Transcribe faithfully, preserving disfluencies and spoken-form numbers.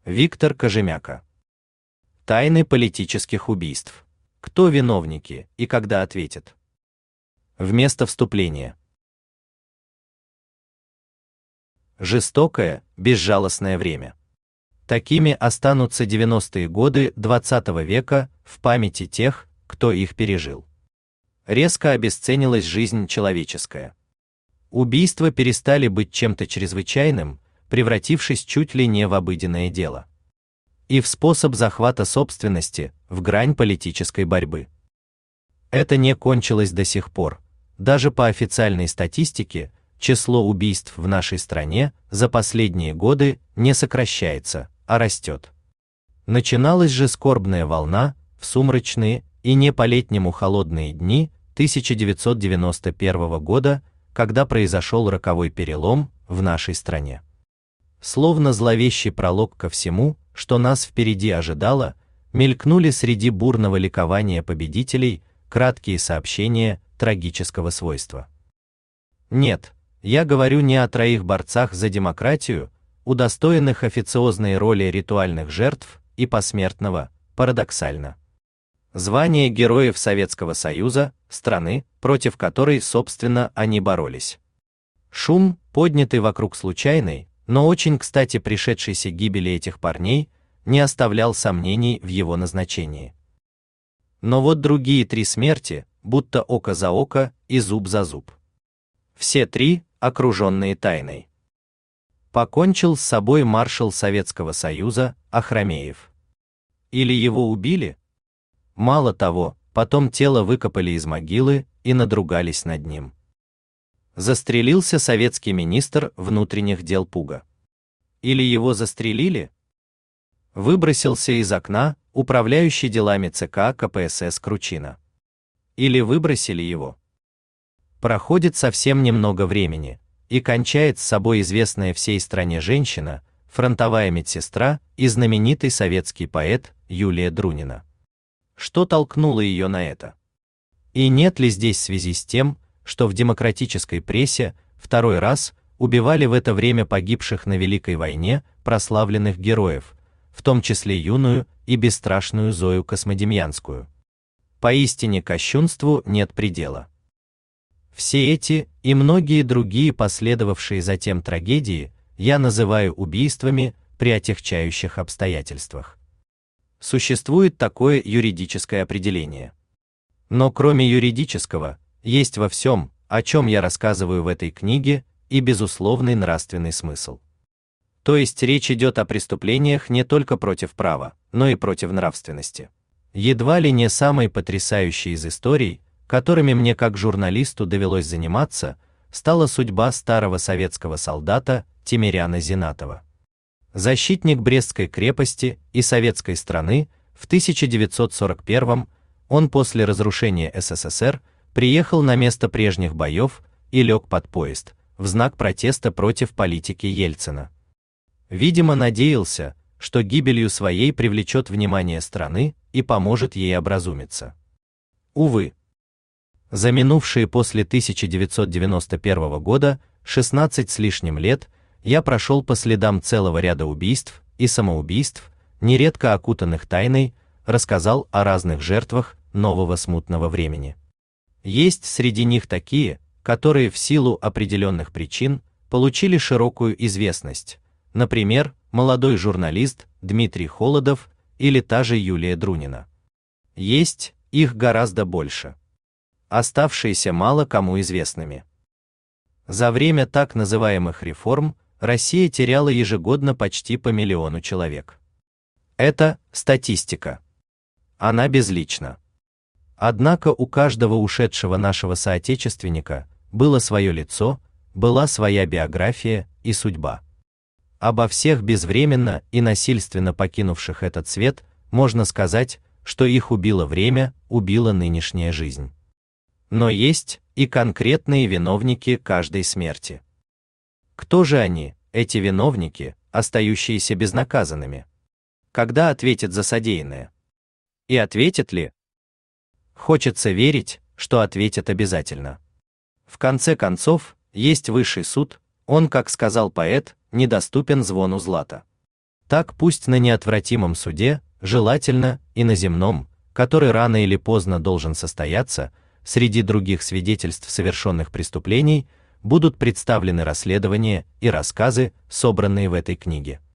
Виктор Кожемяка. Тайны политических убийств. Кто виновники и когда ответят? Вместо вступления. Жестокое, безжалостное время. Такими останутся девяностые годы двадцатого века в памяти тех, кто их пережил. Резко обесценилась жизнь человеческая. Убийства перестали быть чем-то чрезвычайным, превратившись чуть ли не в обыденное дело. И в способ захвата собственности, в грань политической борьбы. Это не кончилось до сих пор. Даже по официальной статистике, число убийств в нашей стране за последние годы не сокращается, а растет. Начиналась же скорбная волна в сумрачные и не по-летнему холодные дни тысяча девятьсот девяносто первого года, когда произошел роковой перелом в нашей стране. Словно зловещий пролог ко всему, что нас впереди ожидало, мелькнули среди бурного ликования победителей краткие сообщения трагического свойства. Нет, я говорю не о троих борцах за демократию, удостоенных официозной роли ритуальных жертв и посмертного, парадоксально, звания героев Советского Союза, страны, против которой, собственно, они боролись. Шум, поднятый вокруг случайной, но очень кстати пришедшейся гибели этих парней, не оставлял сомнений в его назначении. Но вот другие три смерти, будто око за око и зуб за зуб. Все три, окруженные тайной. Покончил с собой маршал Советского Союза Ахрамеев. Или его убили? Мало того, потом тело выкопали из могилы и надругались над ним. Застрелился советский министр внутренних дел Пуга. Или его застрелили? Выбросился из окна управляющий делами ЦК КПСС Кручина. Или выбросили его? Проходит совсем немного времени, и кончает с собой известная всей стране женщина, фронтовая медсестра и знаменитый советский поэт Юлия Друнина. Что толкнуло ее на это? И нет ли здесь связи с тем, что в демократической прессе второй раз убивали в это время погибших на Великой войне прославленных героев, в том числе юную и бесстрашную Зою Космодемьянскую? Поистине кощунству нет предела. Все эти и многие другие последовавшие затем трагедии я называю убийствами при отягчающих обстоятельствах. Существует такое юридическое определение. Но кроме юридического, есть во всем, о чем я рассказываю в этой книге, и безусловный нравственный смысл. То есть речь идет о преступлениях не только против права, но и против нравственности. Едва ли не самой потрясающей из историй, которыми мне как журналисту довелось заниматься, стала судьба старого советского солдата Тимиряна Зинатова. Защитник Брестской крепости и советской страны, в тысяча девятьсот сорок первом он после разрушения СССР приехал на место прежних боев и лег под поезд в знак протеста против политики Ельцина. Видимо, надеялся, что гибелью своей привлечет внимание страны и поможет ей образумиться. Увы. За минувшие после тысяча девятьсот девяносто первого года шестнадцать с лишним лет я прошел по следам целого ряда убийств и самоубийств, нередко окутанных тайной, рассказал о разных жертвах нового смутного времени. Есть среди них такие, которые в силу определенных причин получили широкую известность, например, молодой журналист Дмитрий Холодов или та же Юлия Друнина. Есть их гораздо больше, оставшиеся мало кому известными. За время так называемых реформ Россия теряла ежегодно почти по миллиону человек. Это статистика. Она безлична. Однако у каждого ушедшего нашего соотечественника было свое лицо, была своя биография и судьба. Обо всех безвременно и насильственно покинувших этот свет можно сказать, что их убило время, убила нынешняя жизнь. Но есть и конкретные виновники каждой смерти. Кто же они, эти виновники, остающиеся безнаказанными? Когда ответят за содеянное? И ответят ли? Хочется верить, что ответят обязательно. В конце концов, есть высший суд, он, как сказал поэт, недоступен звону злата. Так пусть на неотвратимом суде, желательно и на земном, который рано или поздно должен состояться, среди других свидетельств совершенных преступлений, будут представлены расследования и рассказы, собранные в этой книге.